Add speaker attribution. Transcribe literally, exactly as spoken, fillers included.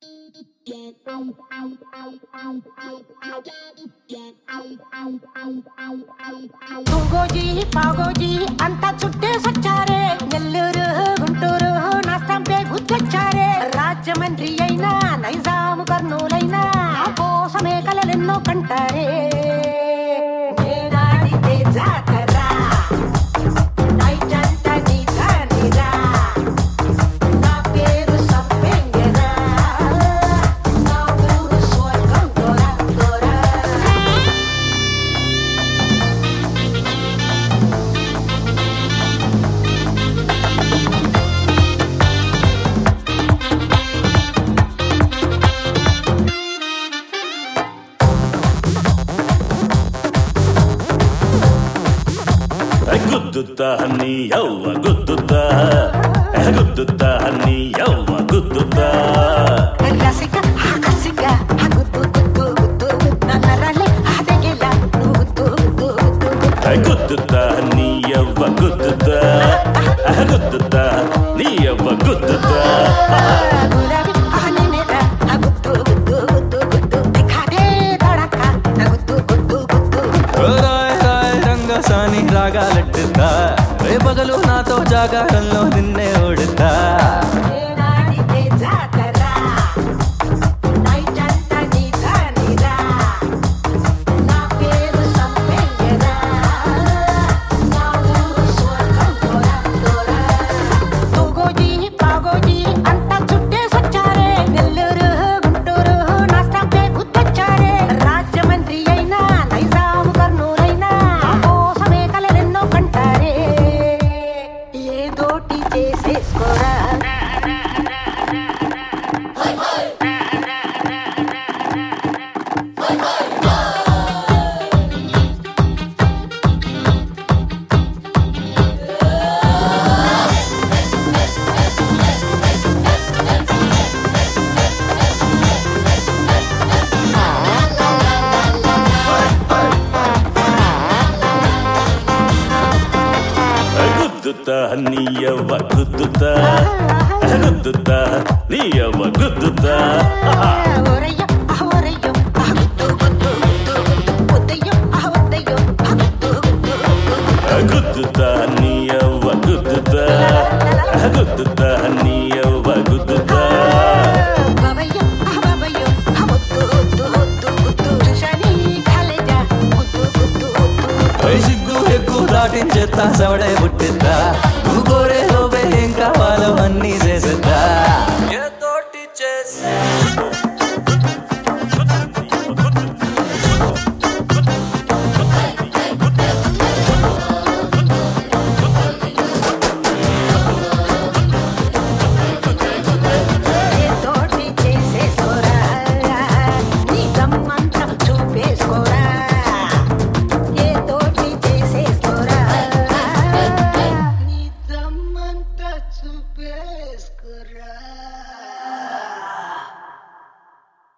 Speaker 1: తూగోజీ పాగోజీ అంతా చుట్టేసొచ్చారే, నెల్లూరు గుంటూరు నాస్తంపే గుర్తొచ్చారే. రాజమండ్రి అయినా నైజాము కర్నూలైనా కోసమే కలలెన్నో కంటారే. నేనాడితే జాతరా నైట్ అంతా నీ కానిరా, నా పేరు సంపెంగరా, నా ఊరు స్వర్గం దొర దొర.
Speaker 2: గుద్దుతా నీ యవ్వ గుద్దుతా, గుద్దుతా నీ యవ్వ గుద్దుతా.
Speaker 1: రసిక ఆకసిక గుద్దు గుద్దు గుద్దు నన్నరలే ఆదగిలా గుద్దు గుద్దు గుద్దు.
Speaker 2: గుద్దుతా నీ యవ్వ గుద్దుతా, గుద్దుతా నీ యవ్వ గుద్దుతా.
Speaker 1: గులాబీ ఆననేరా గుద్దు గుద్దు గుద్దు గుద్దు దిఖాదే ధడక గుద్దు గుద్దు గుద్దు.
Speaker 3: రాయ్ రాయ్ రంగసాని రాగాలెట్టుతా, రేపగలు నాతో జాగారంలో నిన్నే ఓడుతా.
Speaker 1: నేనాడితే జాతరా నైట్ అంతా నీ కానిరా, నా పేరు సంపెంగరా, నా ఊరు స్వర్గం దొర దొర. తూగోజీ పాగోజీ అంతా చుట్టేసొచ్చారే, నెల్లూరు గుంటూరు నాస్తంపే గుర్తొచ్చారే. రాజమండ్రి అయినా నైజాము కర్నూలైనా కోసమే కలలెన్నో కంటారే. ఏదోటి చేసేసుకోరా.
Speaker 2: గుద్దుతా నీ యవ్వ గుద్దుతా, గుద్దుతా నీ యవ్వ గుద్దుతా.
Speaker 1: ఒరయ్యో ఆ ఒరయ్యో ఆ గుద్దు గుద్దు గుద్దు గుద్దు ఉదయ్యో ఆ ఉదయ్యో ఆ గుద్దు గుద్దు గుద్దు.
Speaker 2: గుద్దుతా నీ యవ్వ గుద్దుతా, గుద్దుతా నీ యవ్వ గుద్దుతా.
Speaker 1: బాబయ్యో ఆ బాబయ్యో ఆ ముద్దు గుద్దు గుద్దు గుద్దు చూశాని కాలేజా గుద్దు గుద్దు గుద్దు.
Speaker 3: సిగ్గు ఎగ్గు దాటించేస్తా సవడే